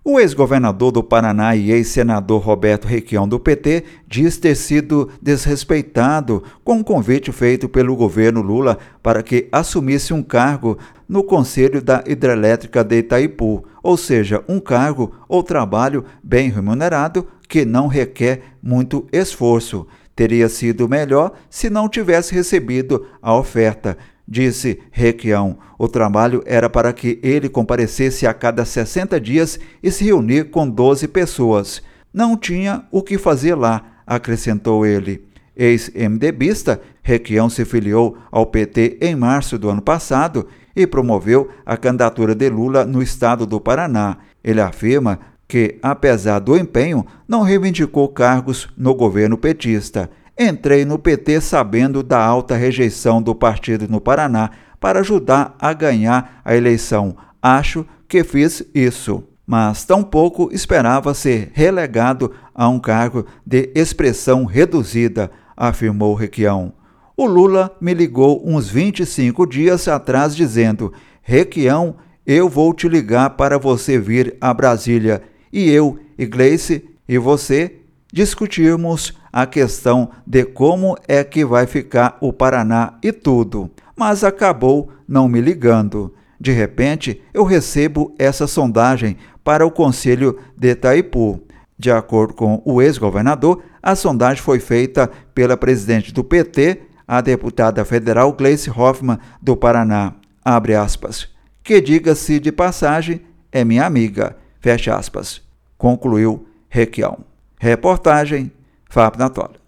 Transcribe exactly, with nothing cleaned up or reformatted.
O ex-governador do Paraná e ex-senador Roberto Requião, do P T, diz ter sido desrespeitado com um convite feito pelo governo Lula para que assumisse um cargo no Conselho da Hidrelétrica de Itaipu, ou seja, um cargo ou trabalho bem remunerado que não requer muito esforço. Teria sido melhor se não tivesse recebido a oferta, disse Requião. O trabalho era para que ele comparecesse a cada sessenta dias e se reunir com doze pessoas. Não tinha o que fazer lá, acrescentou ele. Ex-MDBista, Requião se filiou ao P T em março do ano passado e promoveu a candidatura de Lula no estado do Paraná. Ele afirma que, apesar do empenho, não reivindicou cargos no governo petista. Entrei no P T sabendo da alta rejeição do partido no Paraná para ajudar a ganhar a eleição. Acho que fiz isso, mas tampouco esperava ser relegado a um cargo de expressão reduzida, afirmou Requião. O Lula me ligou uns vinte e cinco dias atrás dizendo: Requião, eu vou te ligar para você vir a Brasília. E eu, e Gleice e você discutirmos a questão de como é que vai ficar o Paraná e tudo, mas acabou não me ligando. De repente, eu recebo essa sondagem para o Conselho de Itaipu. De acordo com o ex-governador, a sondagem foi feita pela presidente do P T, a deputada federal Gleice Hoffmann, do Paraná. Abre aspas. Que, diga-se de passagem, é minha amiga. Fecha aspas. Concluiu Requião. Reportagem Fábio Natoli.